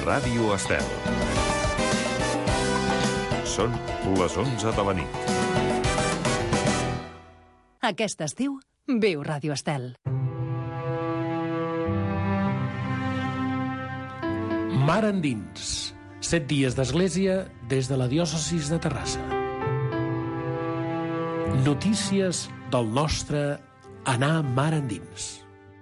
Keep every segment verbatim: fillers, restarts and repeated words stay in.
Ràdio Estel. Són les onze de la nit. Aquest estiu, viu Ràdio Estel. Mar endins. Set dies d'església des de la diòcesis de Terrassa. Notícies del nostre anar mar endins.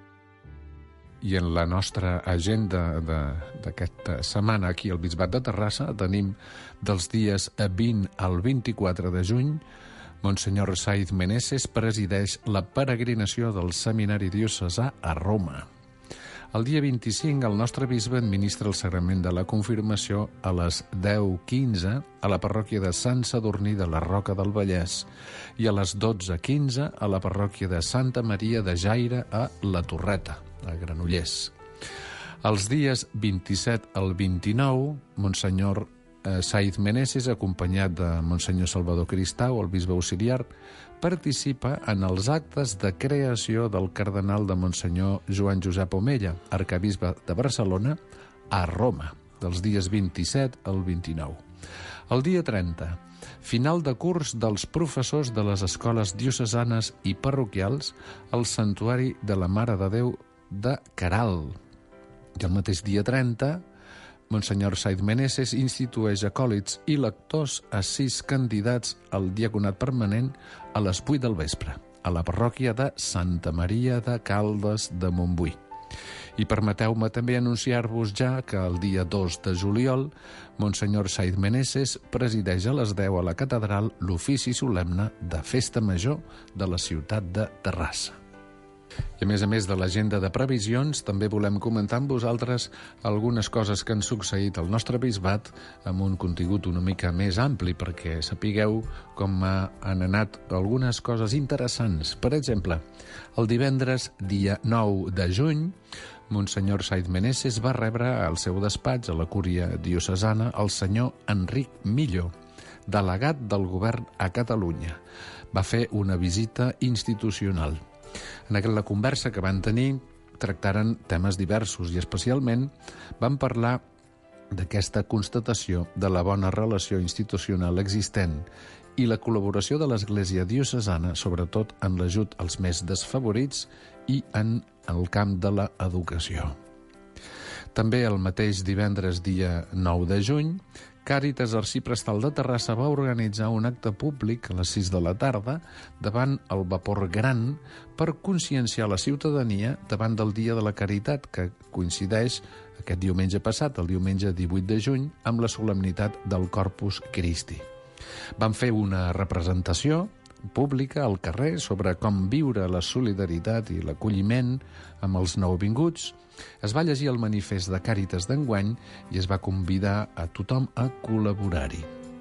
I en la nostra agenda d'aquesta setmana aquí al Bisbat de Terrassa tenim dels dies vint al vint-i-quatre de juny Monsenyor Saiz Meneses presideix la peregrinació del Seminari Diocesà a Roma. El dia vint-i-cinc, el nostre bisbe administra el sagrament de la confirmació a les deu quinze a la parròquia de Sant Sadurní de la Roca del Vallès i a les dotze quinze a la parròquia de Santa Maria de Jaire a La Torreta, a Granollers. Els dies vint-i-set al vint-i-nou, Monsenyor eh, Saiz Meneses, acompanyat de Monsenyor Salvador Cristau, el bisbe auxiliar, participa en els actes de creació del cardenal de Monsenyor Joan Josep Omella, arcabisbe de Barcelona, a Roma, dels dies vint-i-set al vint-i-nou. El dia trenta, final de curs dels professors de les escoles diocesanes i parroquials al Santuari de la Mare de Déu de Caral. I el mateix dia trenta, Monsenyor Saiz Meneses institueix acòlits i lectors a sis candidats al diaconat permanent a les vuit del vespre, a la parròquia de Santa Maria de Caldes de Montbui. I permeteu-me també anunciar-vos ja que el dia dos de juliol, Monsenyor Saiz Meneses presideix a les deu a la catedral l'ofici solemne de Festa Major de la ciutat de Terrassa. I a més a més de l'agenda de previsions, també volem comentar amb vosaltres algunes coses que han succeït al nostre bisbat amb un contingut una mica més ampli, perquè sapigueu com han anat algunes coses interessants. Per exemple, el divendres, dia nou de juny, Monsenyor Saiz Meneses va rebre al seu despatx a la cúria diocesana el senyor Enric Millo, delegat del govern a Catalunya. Va fer una visita institucional. En aquella conversa que van tenir tractaren temes diversos i especialment van parlar d'aquesta constatació de la bona relació institucional existent i la col·laboració de l'Església diocesana, sobretot en l'ajut als més desfavorits i en el camp de l'educació. També el mateix divendres, dia nou de juny, Càritas Arxiprestal de Terrassa va organitzar un acte públic a les sis de la tarda davant el vapor gran per conscienciar la ciutadania davant del Dia de la Caritat, que coincideix aquest diumenge passat, el diumenge divuit de juny, amb la solemnitat del Corpus Christi. Van fer una representació pública al carrer sobre com viure la solidaritat i l'acolliment amb els nouvinguts. Es va llegir el manifest de Càritas d'enguany i es va convidar a tothom a col·laborar-hi.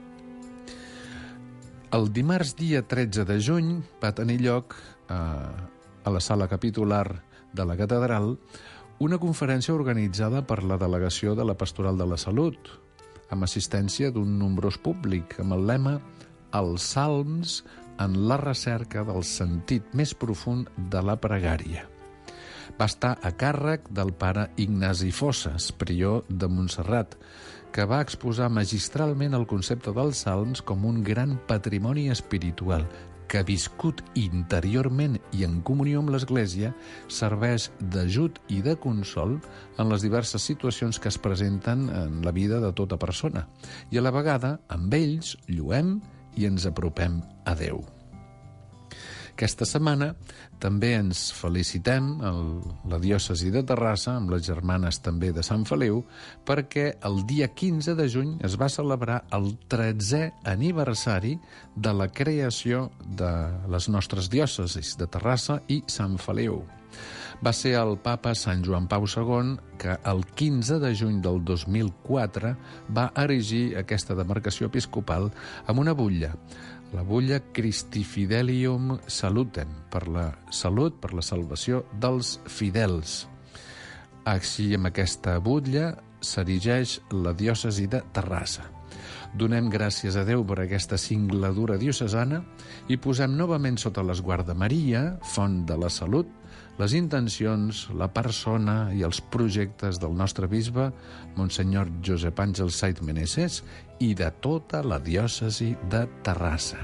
El dimarts, dia tretze de juny, va tenir lloc a, a la sala capitular de la catedral una conferència organitzada per la delegació de la Pastoral de la Salut, amb assistència d'un nombrós públic, amb el lema «Els salms en la recerca del sentit més profund de la pregària». Va estar a càrrec del pare Ignasi Fossas, prior de Montserrat, que va exposar magistralment el concepte dels salms com un gran patrimoni espiritual que, viscut interiorment i en comunió amb l'Església, serveix d'ajut i de consol en les diverses situacions que es presenten en la vida de tota persona. I a la vegada, amb ells, lluem i ens apropem a Déu. Aquesta setmana també ens felicitem a la diòcesi de Terrassa, amb les germanes també de Sant Feliu, perquè el dia quinze de juny es va celebrar el tretzè aniversari de la creació de les nostres diòcesis de Terrassa i Sant Feliu. Va ser el papa Sant Joan Pau segon que el quinze de juny del dos mil quatre va erigir aquesta demarcació episcopal amb una butlla, la butlla Christi Fidelium Salutem, per la salut, per la salvació dels fidels. Així, amb aquesta butlla s'erigeix la diòcesi de Terrassa. Donem gràcies a Déu per aquesta singladura diocesana i posem novament sota l'esguard de Maria, font de la salut, les intencions, la persona i els projectes del nostre bisbe, Monsenyor Josep Àngel Saiz Meneses, i de tota la diòcesi de Terrassa.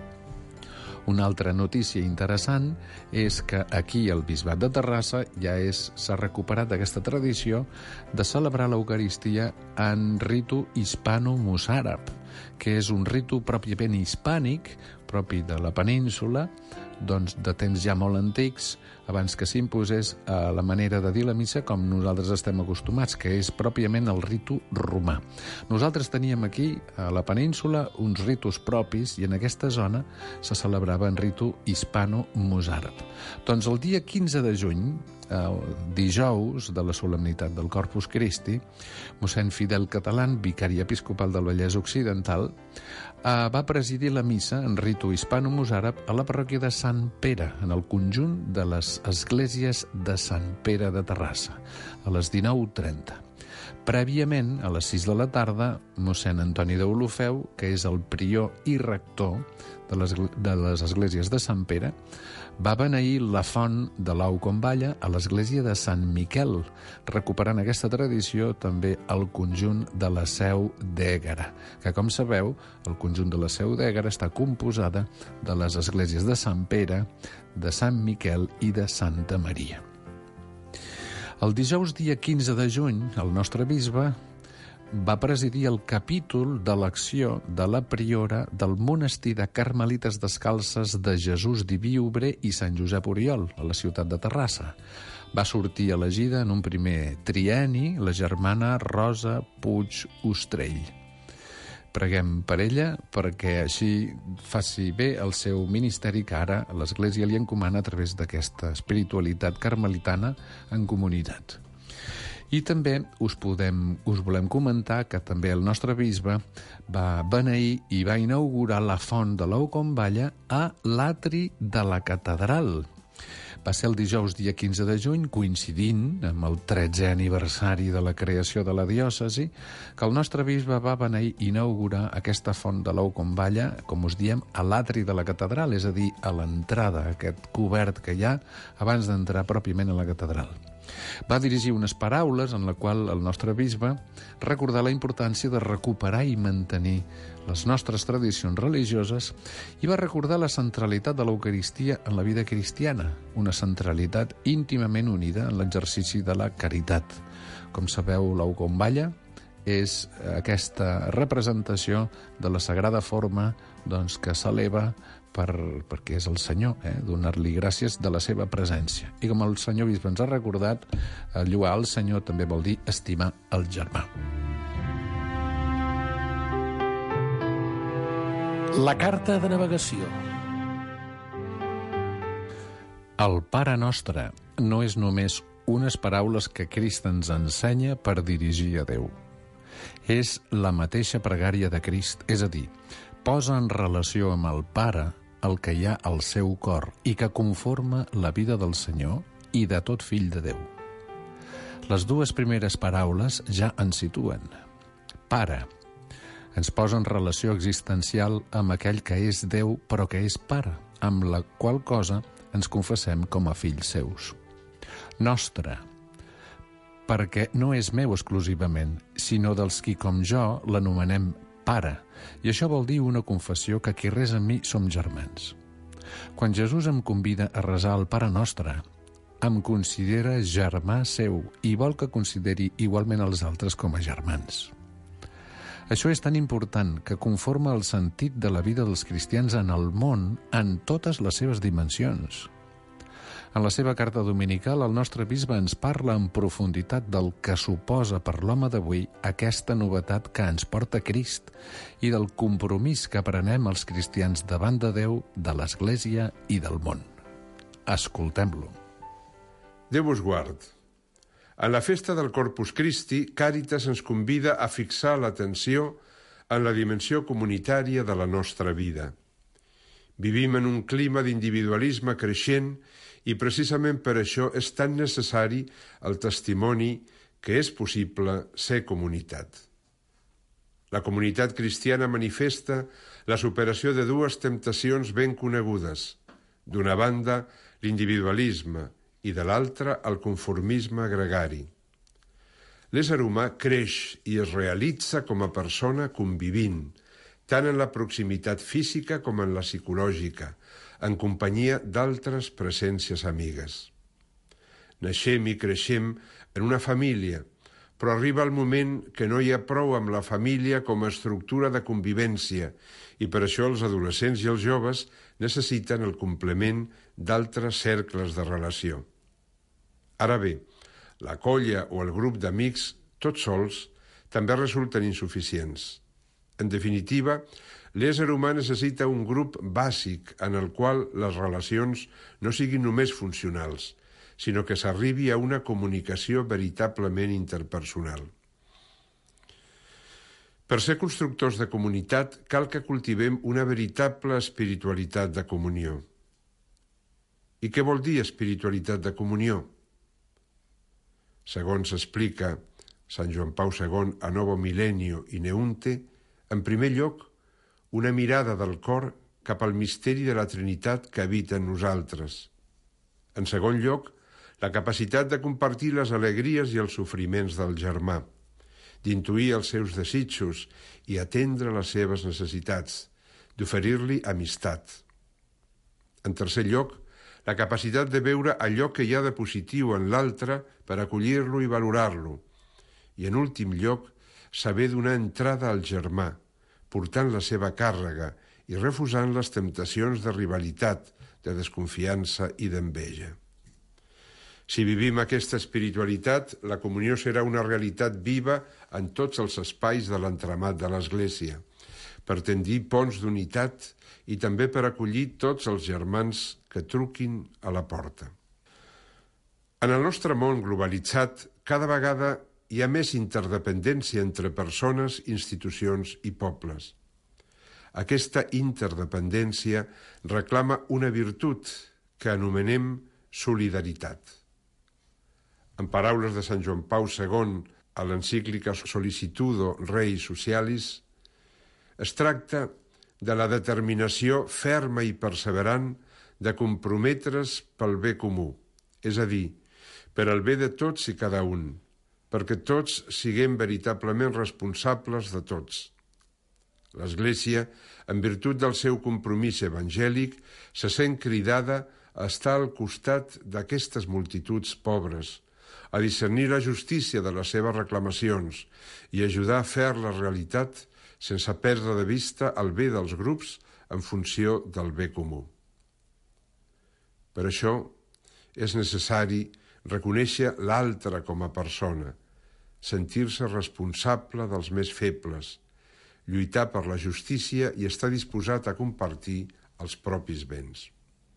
Una altra notícia interessant és que aquí al Bisbat de Terrassa ja és, s'ha recuperat aquesta tradició de celebrar l'Eucaristia en ritu hispano-mossàrab, que és un ritu pròpiament hispànic, propi de la península, doncs de temps ja molt antics, abans que s'imposés a la manera de dir la missa com nosaltres estem acostumats, que és pròpiament el ritu romà. Nosaltres teníem aquí, a la península, uns ritus propis i en aquesta zona se celebrava en ritu hispano-mossàrab. Doncs el dia quinze de juny, el dijous de la solemnitat del Corpus Christi, mossèn Fidel Catalán, vicari episcopal del Vallès Occidental, eh, va presidir la missa en ritu hispano-mossàrab a la parròquia de Sant Pere, en el conjunt de les esglésies de Sant Pere de Terrassa, a les dinou trenta. Prèviament, a les sis de la tarda, mossèn Antoni d'Olofeu, que és el prior i rector de les, de les esglésies de Sant Pere, va beneir la font de l'Au com Balla a l'església de Sant Miquel, recuperant aquesta tradició també al conjunt de la Seu d'Ègara, que, com sabeu, el conjunt de la Seu d'Ègara està composada de les esglésies de Sant Pere, de Sant Miquel i de Santa Maria. El dijous dia quinze de juny, el nostre bisbe va presidir el capítol de l'acció de la priora del monestir de Carmelites Descalces de Jesús Diví Obrer i Sant Josep Oriol, a la ciutat de Terrassa. Va sortir elegida en un primer trienni la germana Rosa Puig Ostrell. Preguem per ella perquè així faci bé el seu ministeri que ara l'Església li encomana a través d'aquesta espiritualitat carmelitana en comunitat. I també us, podem, us volem comentar que també el nostre bisbe va beneir i va inaugurar la font de l'Au com Balla a l'atri de la catedral. Va ser el dijous dia quinze de juny, coincidint amb el tretzè aniversari de la creació de la diòcesi, que el nostre bisbe va beneir i inaugurar aquesta font de l'Au com Balla, com us diem, a l'atri de la catedral, és a dir, a l'entrada, aquest cobert que hi ha abans d'entrar pròpiament a la catedral. Va dirigir unes paraules en la qual el nostre bisbe recordà la importància de recuperar i mantenir les nostres tradicions religioses i va recordar la centralitat de l'Eucaristia en la vida cristiana, una centralitat íntimament unida en l'exercici de la caritat. Com sabeu, l'Au com Balla és aquesta representació de la sagrada forma doncs, que s'eleva per, perquè és el Senyor, eh? donar-li gràcies de la seva presència. I com el senyor bisbe ens ha recordat, lluar el Senyor també vol dir estimar el germà. La carta de navegació. El Pare Nostre no és només unes paraules que Crist ens ensenya per dirigir a Déu. És la mateixa pregària de Crist, és a dir, posa en relació amb el Pare el que hi ha al seu cor i que conforma la vida del Senyor i de tot fill de Déu. Les dues primeres paraules ja ens situen. Pare ens posa en relació existencial amb aquell que és Déu però que és Pare, amb la qual cosa ens confessem com a fills seus. Nostre, perquè no és meu exclusivament, sinó dels qui com jo l'anomenem Pare, i això vol dir una confessió que qui resa amb mi som germans. Quan Jesús em convida a resar el Pare Nostre, em considera germà seu i vol que consideri igualment els altres com a germans. Això és tan important que conforma el sentit de la vida dels cristians en el món en totes les seves dimensions. En la seva carta dominical, el nostre bisbe ens parla en profunditat del que suposa per l'home d'avui aquesta novetat que ens porta Crist i del compromís que prenem els cristians davant de Déu, de l'Església i del món. Escoltem-lo. Déu us guard. En la festa del Corpus Christi, Càritas ens convida a fixar l'atenció en la dimensió comunitària de la nostra vida. Vivim en un clima d'individualisme creixent i precisament per això és tan necessari el testimoni que és possible ser comunitat. La comunitat cristiana manifesta la superació de dues temptacions ben conegudes. D'una banda, l'individualisme i de l'altra, el conformisme gregari. L'ésser humà creix i es realitza com a persona convivint, tant en la proximitat física com en la psicològica, en companyia d'altres presències amigues. Naixem i creixem en una família, però arriba el moment que no hi ha prou amb la família com a estructura de convivència i per això els adolescents i els joves necessiten el complement d'altres cercles de relació. Ara bé, la colla o el grup d'amics, tots sols, també resulten insuficients. En definitiva, l'ésser humà necessita un grup bàsic en el qual les relacions no siguin només funcionals, sinó que s'arribi a una comunicació veritablement interpersonal. Per ser constructors de comunitat, cal que cultivem una veritable espiritualitat de comunió. I què vol dir espiritualitat de comunió? Segons explica Sant Joan Pau segon a Novo Milenio i Neunte, en primer lloc, una mirada del cor cap al misteri de la Trinitat que habita en nosaltres. En segon lloc, la capacitat de compartir les alegries i els sofriments del germà, d'intuir els seus desitjos i atendre les seves necessitats, d'oferir-li amistat. En tercer lloc, la capacitat de veure allò que hi ha de positiu en l'altre per acollir-lo i valorar-lo. I en últim lloc, saber donar entrada al germà, portant la seva càrrega i refusant les temptacions de rivalitat, de desconfiança i d'enveja. Si vivim aquesta espiritualitat, la comunió serà una realitat viva en tots els espais de l'entramat de l'Església, per tendir ponts d'unitat i també per acollir tots els germans que truquin a la porta. En el nostre món globalitzat, cada vegada hi ha més interdependència entre persones, institucions i pobles. Aquesta interdependència reclama una virtut que anomenem solidaritat. En paraules de Sant Joan Pau segon a l'encíclica Sollicitudo Rei Socialis, es tracta de la determinació ferma i perseverant de comprometre's pel bé comú, és a dir, per al bé de tots i cada un, perquè tots siguem veritablement responsables de tots. L'Església, en virtut del seu compromís evangèlic, se sent cridada a estar al costat d'aquestes multituds pobres, a discernir la justícia de les seves reclamacions i ajudar a fer la realitat sense perdre de vista el bé dels grups en funció del bé comú. Per això és necessari reconèixer l'altre com a persona, sentir-se responsable dels més febles, lluitar per la justícia i estar disposat a compartir els propis béns.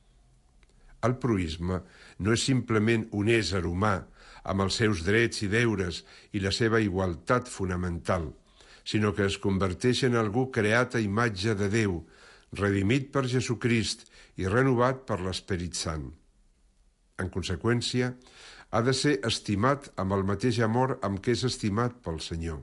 El proïsme no és simplement un ésser humà amb els seus drets i deures i la seva igualtat fonamental, sinó que es converteix en algú creat a imatge de Déu, redimit per Jesucrist i renovat per l'Esperit Sant. En conseqüència, ha de ser estimat amb el mateix amor amb què és estimat pel Senyor.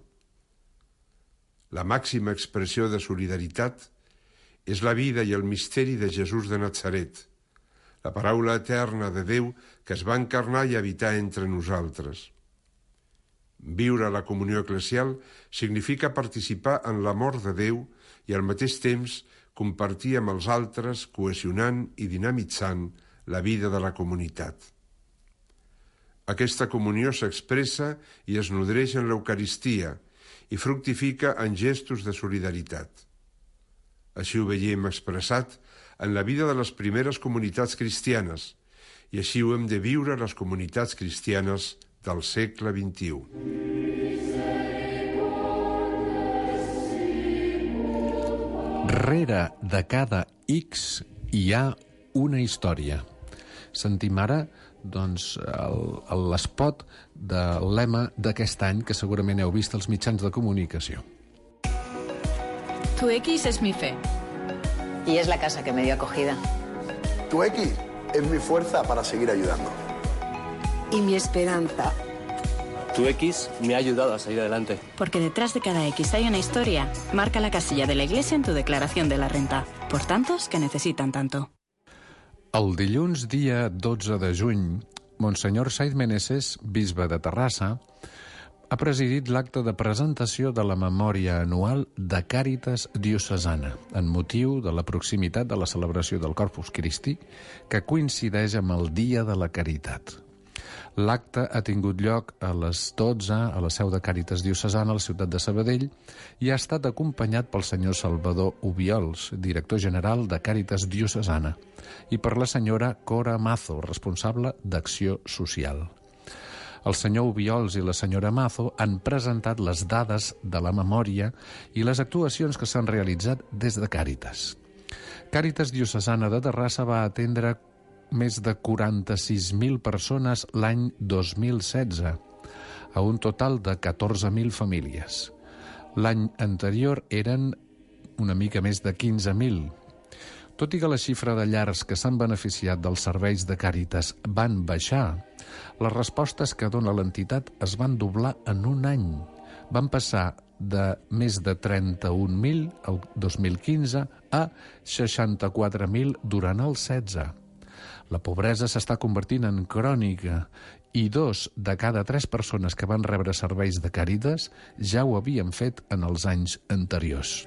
La màxima expressió de solidaritat és la vida i el misteri de Jesús de Natzaret, la paraula eterna de Déu que es va encarnar i habitar entre nosaltres. Viure la comunió eclesial significa participar en l'amor de Déu i al mateix temps compartir amb els altres, cohesionant i dinamitzant la vida de la comunitat. Aquesta comunió s'expressa i es nodreix en l'Eucaristia i fructifica en gestos de solidaritat. Així ho veiem expressat en la vida de les primeres comunitats cristianes, i així ho hem de viure les comunitats cristianes del segle vint-i-u. Rere de cada X hi ha una història. Sentim ara doncs, l'espot del lema d'aquest any que segurament heu vist als mitjans de comunicació. Tu X es mi fe. Y es la casa que me dio acogida. Tu X es mi fuerza para seguir ayudando. Y mi esperanza. Tu X me ha ayudado a salir adelante. Porque detrás de cada X hay una historia. Marca la casilla de la iglesia en tu declaración de la renta. Por tantos que necesitan tanto. El dilluns, dia dotze de juny, Monsenyor Saiz Meneses, bisbe de Terrassa, ha presidit l'acte de presentació de la memòria anual de Càritas Diocesana, en motiu de la proximitat de la celebració del Corpus Christi, que coincideix amb el Dia de la Caritat. L'acte ha tingut lloc a les dotze a la seu de Càritas Diocesana a la ciutat de Sabadell i ha estat acompanyat pel senyor Salvador Ubiols, director general de Càritas Diocesana, i per la senyora Cora Mazo, responsable d'Acció Social. El senyor Ubiols i la senyora Mazo han presentat les dades de la memòria i les actuacions que s'han realitzat des de Càritas. Càritas Diocesana de Terrassa va atendre més de quaranta-sis mil persones l'any dos mil setze, a un total de catorze mil famílies. L'any anterior eren una mica més de quinze mil. Tot i que la xifra de llars que s'han beneficiat dels serveis de Càritas van baixar, les respostes que dona l'entitat es van doblar en un any. Van passar de més de trenta-un mil el dos mil quinze a seixanta-quatre mil durant el setze. La pobresa s'està convertint en crònica i dos de cada tres persones que van rebre serveis de Càritas ja ho havien fet en els anys anteriors.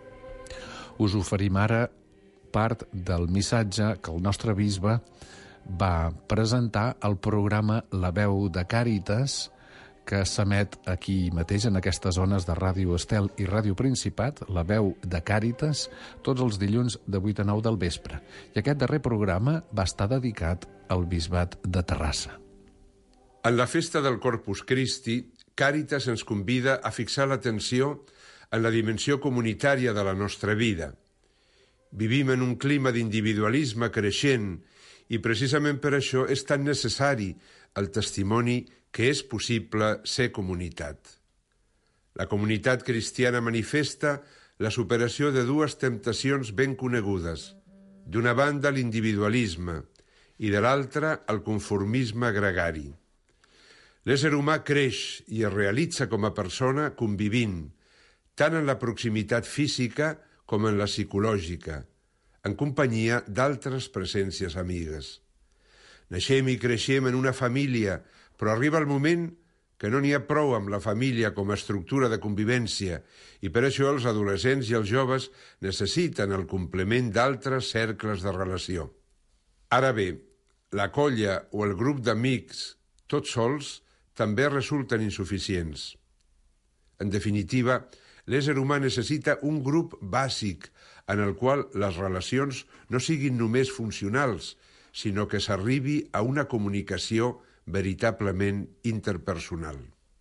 Us oferim ara part del missatge que el nostre bisbe va presentar al programa La Veu de Càritas, que s'emet aquí mateix, en aquestes zones de Ràdio Estel i Ràdio Principat, La Veu de Càritas, tots els dilluns de vuit a nou del vespre. I aquest darrer programa va estar dedicat al bisbat de Terrassa. En la festa del Corpus Christi, Càritas ens convida a fixar l'atenció en la dimensió comunitària de la nostra vida. Vivim en un clima d'individualisme creixent i precisament per això és tan necessari el testimoni que és possible ser comunitat. La comunitat cristiana manifesta la superació de dues temptacions ben conegudes. D'una banda, l'individualisme i de l'altra, el conformisme gregari. L'ésser humà creix i es realitza com a persona convivint, tant en la proximitat física com en la psicològica, en companyia d'altres presències amigues. Naixem i creixem en una família, però arriba el moment que no n'hi ha prou amb la família com a estructura de convivència i per això els adolescents i els joves necessiten el complement d'altres cercles de relació. Ara bé, la colla o el grup d'amics, tots sols, també resulten insuficients. En definitiva, l'ésser humà necessita un grup bàsic en el qual les relacions no siguin només funcionals, sinó que s'arribi a una comunicació veritablement interpersonal.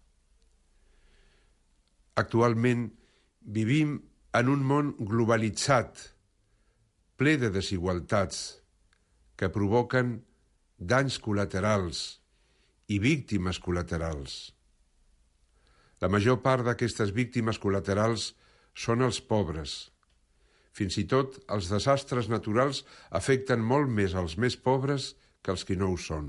Actualment vivim en un món globalitzat, ple de desigualtats, que provoquen danys col·laterals i víctimes col·laterals. La major part d'aquestes víctimes col·laterals són els pobres. Fins i tot els desastres naturals afecten molt més als més pobres que els que no ho són.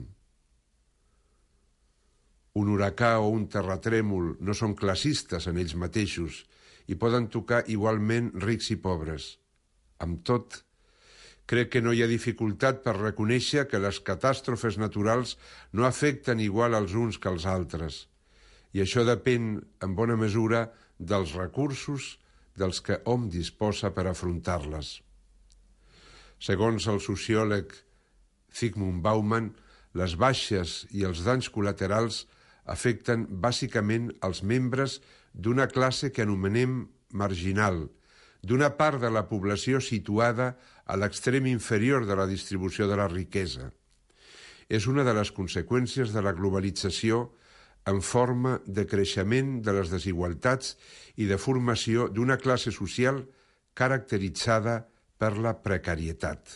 Un huracà o un terratrèmol no són classistes en ells mateixos i poden tocar igualment rics i pobres. Amb tot, crec que no hi ha dificultat per reconèixer que les catàstrofes naturals no afecten igual als uns que als altres, i això depèn, en bona mesura, dels recursos dels que hom disposa per afrontar-les. Segons el sociòleg Zygmunt Bauman, les baixes i els danys col·laterals afecten bàsicament els membres d'una classe que anomenem marginal, d'una part de la població situada a l'extrem inferior de la distribució de la riquesa. És una de les conseqüències de la globalització en forma de creixement de les desigualtats i de formació d'una classe social caracteritzada per la precarietat.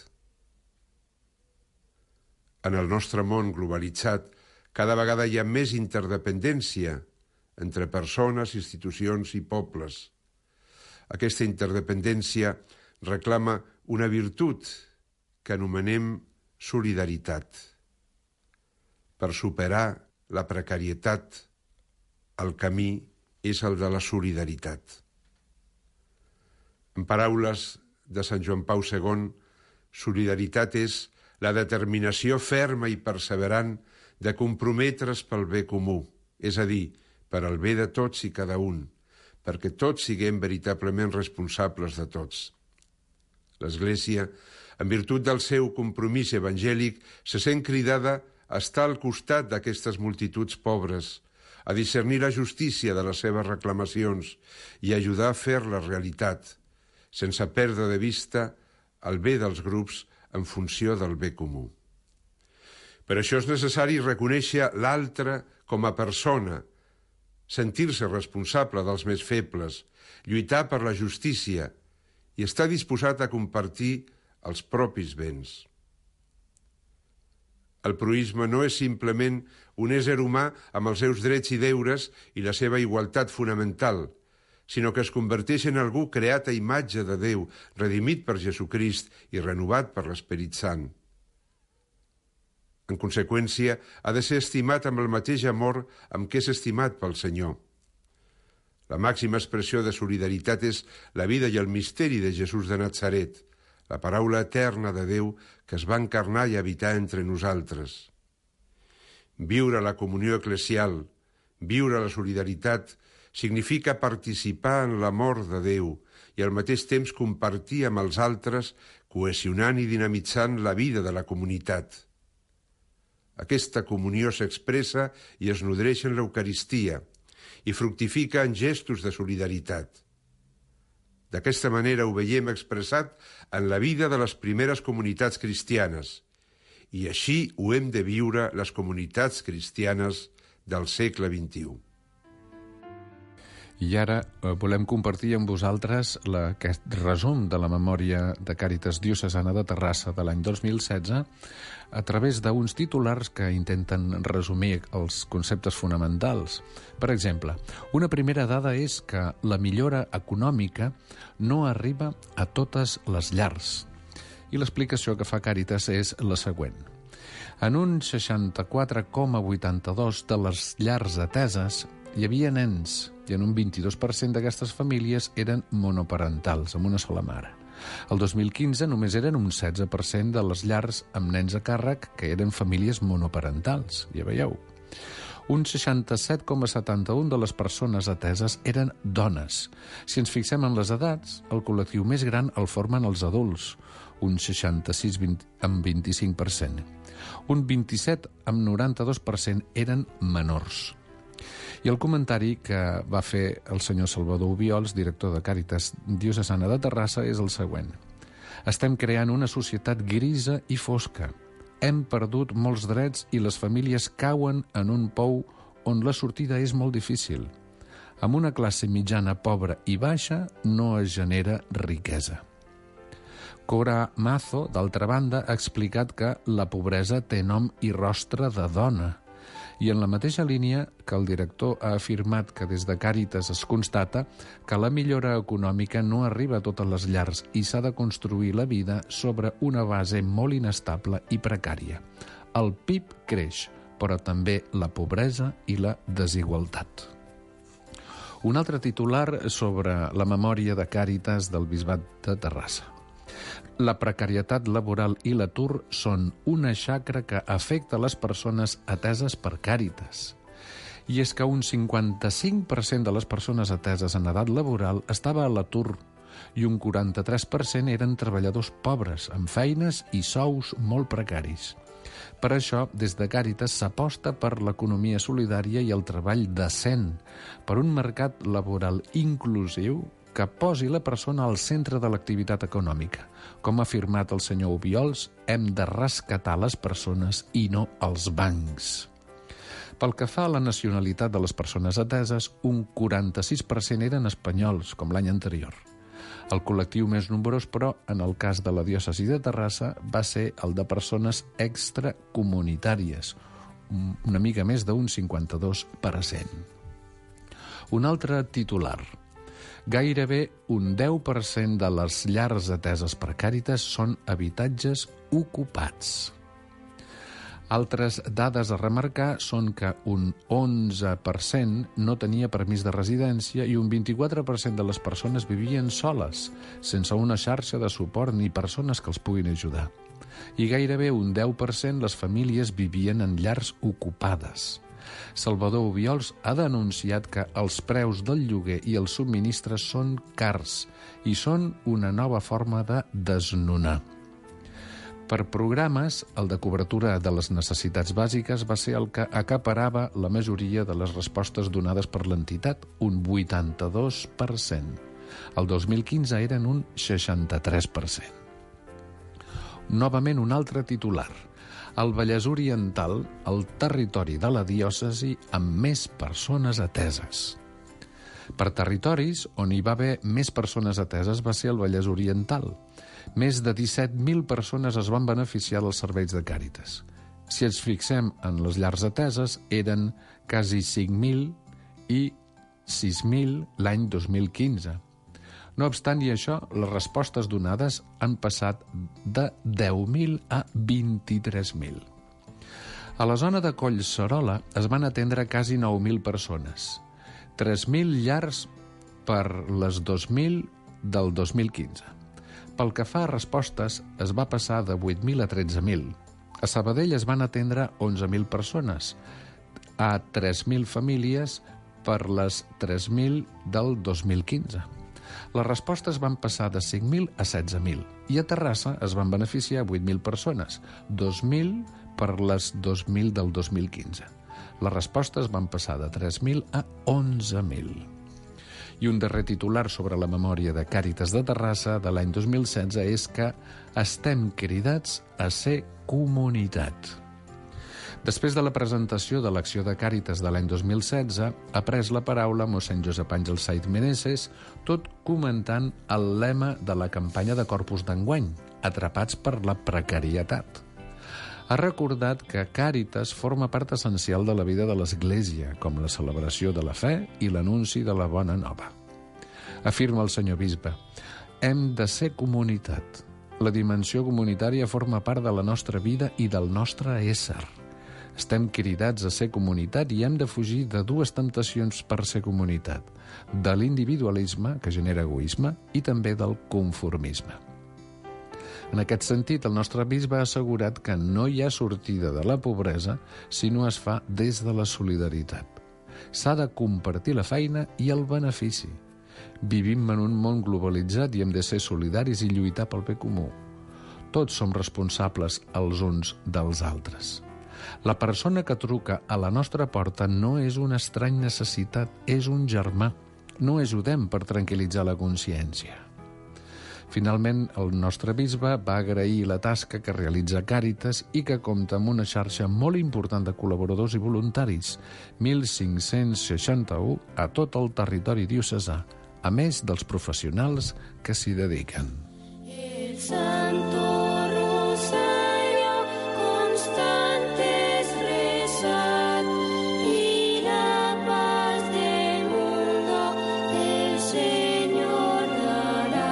En el nostre món globalitzat, cada vegada hi ha més interdependència entre persones, institucions i pobles. Aquesta interdependència reclama una virtut que anomenem solidaritat. Per superar la precarietat, el camí és el de la solidaritat. En paraules de Sant Joan Pau segon, solidaritat és la determinació ferma i perseverant de comprometre's pel bé comú, és a dir, per al bé de tots i cada un, perquè tots siguem veritablement responsables de tots. L'Església, en virtut del seu compromís evangèlic, se sent cridada a estar al costat d'aquestes multituds pobres, a discernir la justícia de les seves reclamacions i a ajudar a fer-la realitat, sense perdre de vista el bé dels grups en funció del bé comú. Per això és necessari reconèixer l'altre com a persona, sentir-se responsable dels més febles, lluitar per la justícia i estar disposat a compartir els propis béns. El proïsme no és simplement un ésser humà amb els seus drets i deures i la seva igualtat fonamental, sinó que es converteix en algú creat a imatge de Déu, redimit per Jesucrist i renovat per l'Esperit Sant. En conseqüència, ha de ser estimat amb el mateix amor amb què és estimat pel Senyor. La màxima expressió de solidaritat és la vida i el misteri de Jesús de Natzaret, la paraula eterna de Déu que es va encarnar i habitar entre nosaltres. Viure la comunió eclesial, viure la solidaritat, significa participar en l'amor de Déu i al mateix temps compartir amb els altres, cohesionant i dinamitzant la vida de la comunitat. Aquesta comunió s'expressa i es nodreix en l'Eucaristia i fructifica en gestos de solidaritat. D'aquesta manera ho veiem expressat en la vida de les primeres comunitats cristianes i així ho hem de viure les comunitats cristianes del segle vint-i-u. I ara eh, volem compartir amb vosaltres la, aquest resum de la memòria de Càritas Diocesana de Terrassa de l'any dos mil setze a través d'uns titulars que intenten resumir els conceptes fonamentals. Per exemple, una primera dada és que la millora econòmica no arriba a totes les llars. I l'explicació que fa Càritas és la següent. En un seixanta-quatre coma vuitanta-dos de les llars ateses hi havia nens, i en un vint-i-dos per cent d'aquestes famílies eren monoparentals, amb una sola mare. El dos mil quinze només eren un setze per cent de les llars amb nens a càrrec que eren famílies monoparentals, ja veieu. Un seixanta-set coma setanta-un de les persones ateses eren dones. Si ens fixem en les edats, el col·lectiu més gran el formen els adults, un seixanta-sis amb vint-i-cinc per cent. Un vint-i-set amb noranta-dos per cent eren menors. I el comentari que va fer el senyor Salvador Obiols, director de Càritas Diocesana de Terrassa, és el següent. Estem creant una societat grisa i fosca. Hem perdut molts drets i les famílies cauen en un pou on la sortida és molt difícil. Amb una classe mitjana pobra i baixa no es genera riquesa. Cora Mazo, d'altra banda, ha explicat que la pobresa té nom i rostre de dona. I en la mateixa línia que el director ha afirmat que des de Càritas es constata que la millora econòmica no arriba a totes les llars i s'ha de construir la vida sobre una base molt inestable i precària. El P I B creix, però també la pobresa i la desigualtat. Un altre titular sobre la memòria de Càritas del Bisbat de Terrassa. La precarietat laboral i l'atur són una xacra que afecta les persones ateses per Càritas. I és que un cinquanta-cinc per cent de les persones ateses en edat laboral estava a l'atur i un quaranta-tres per cent eren treballadors pobres, amb feines i sous molt precaris. Per això, des de Càritas s'aposta per l'economia solidària i el treball decent, per un mercat laboral inclusiu que posi la persona al centre de l'activitat econòmica. Com ha afirmat el senyor Obiols, hem de rescatar les persones i no els bancs. Pel que fa a la nacionalitat de les persones ateses, un quaranta-sis per cent eren espanyols, com l'any anterior. El col·lectiu més nombrós, però, en el cas de la diòcesi de Terrassa, va ser el de persones extracomunitàries, una mica més d'un cinquanta-dos per cent. Un altre titular. Gairebé un deu per cent de les llars ateses per Càritas són habitatges ocupats. Altres dades a remarcar són que un onze per cent no tenia permís de residència i un vint-i-quatre per cent de les persones vivien soles, sense una xarxa de suport ni persones que els puguin ajudar. I gairebé un deu per cent les famílies vivien en llars ocupades. Salvador Obiols ha denunciat que els preus del lloguer i els subministres són cars i són una nova forma de desnonar. Per programes, el de cobertura de les necessitats bàsiques va ser el que acaparava la majoria de les respostes donades per l'entitat, un vuitanta-dos per cent. El dos mil quinze eren un seixanta-tres per cent. Novament un altre titular. El Vallès Oriental, el territori de la diòcesi amb més persones ateses. Per territoris, on hi va haver més persones ateses va ser el Vallès Oriental. Més de disset mil persones es van beneficiar dels serveis de Càritas. Si ens fixem en les llars ateses, eren quasi cinc mil i sis mil l'any dos mil quinze. No obstant i això, les respostes donades han passat de deu mil a vint-i-tres mil. A la zona de Collserola es van atendre quasi nou mil persones, tres mil llars per les dos mil del dos mil quinze. Pel que fa a respostes, es va passar de vuit mil a tretze mil. A Sabadell es van atendre onze mil persones, a tres mil famílies per les tres mil del dos mil quinze. Les respostes van passar de cinc mil a setze mil. I a Terrassa es van beneficiar vuit mil persones, dos mil per les dos mil del dos mil quinze. Les respostes van passar de tres mil a onze mil. I un darrer titular sobre la memòria de Càritas de Terrassa de l'any dos mil setze és que estem cridats a ser comunitat. Després de la presentació de l'acció de Càritas de l'any dos mil setze, ha pres la paraula mossèn Josep Àngel Saiz Meneses, tot comentant el lema de la campanya de Corpus d'enguany, atrapats per la precarietat. Ha recordat que Càritas forma part essencial de la vida de l'Església, com la celebració de la fe i l'anunci de la bona nova. Afirma el senyor bisbe, hem de ser comunitat. La dimensió comunitària forma part de la nostra vida i del nostre ésser. Estem cridats a ser comunitat i hem de fugir de dues temptacions per ser comunitat, de l'individualisme, que genera egoisme, i també del conformisme. En aquest sentit, el nostre bisbe ha assegurat que no hi ha sortida de la pobresa si no es fa des de la solidaritat. S'ha de compartir la feina i el benefici. Vivim en un món globalitzat i hem de ser solidaris i lluitar pel bé comú. Tots som responsables els uns dels altres. La persona que truca a la nostra porta no és un estrany necessitat, és un germà. No ajudem per tranquil·litzar la consciència. Finalment, el nostre bisbe va agrair la tasca que realitza Càritas i que compta amb una xarxa molt important de col·laboradors i voluntaris, mil cinc-cents seixanta-u a tot el territori diocesà, a més dels professionals que s'hi dediquen. El Santo Rosario constantes rezad y la paz del mundo el Señor dará.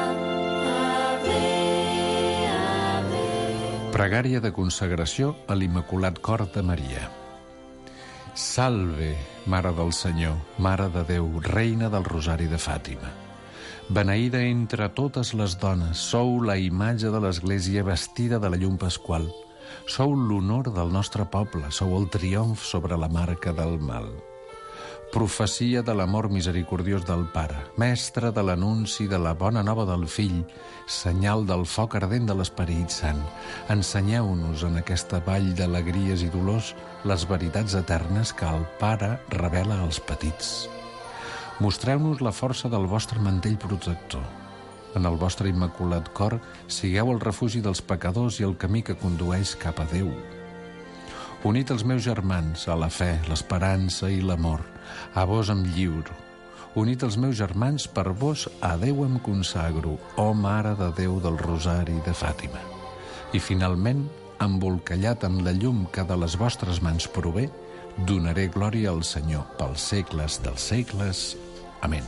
Pregària de consagració a l'Immaculat Cor de Maria. Salve, Mare del Senyor, Mare de Déu, Reina del Rosari de Fàtima. Beneïda entre totes les dones, sou la imatge de l'Església vestida de la llum pasqual. Sou l'honor del nostre poble, sou el triomf sobre la marca del mal. Profecia de l'amor misericordiós del Pare, mestre de l'anunci de la bona nova del Fill, senyal del foc ardent de l'Esperit Sant. Ensenyeu-nos en aquesta vall d'alegries i dolors les veritats eternes que el Pare revela als petits. Mostreu-nos la força del vostre mantell protector. En el vostre immaculat cor sigueu el refugi dels pecadors i el camí que condueix cap a Déu. Unit els meus germans a la fe, l'esperança i l'amor, a vos em lliuro. Unit els meus germans, per vos a Déu em consagro, ó Mare de Déu del Rosari de Fàtima. I finalment, embolcallat amb la llum que de les vostres mans prové, donaré glòria al Senyor pels segles dels segles. Amén.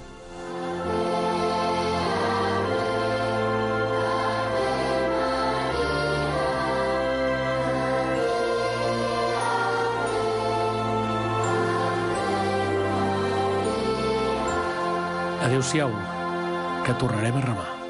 Adéu-siau, que tornarem a remar.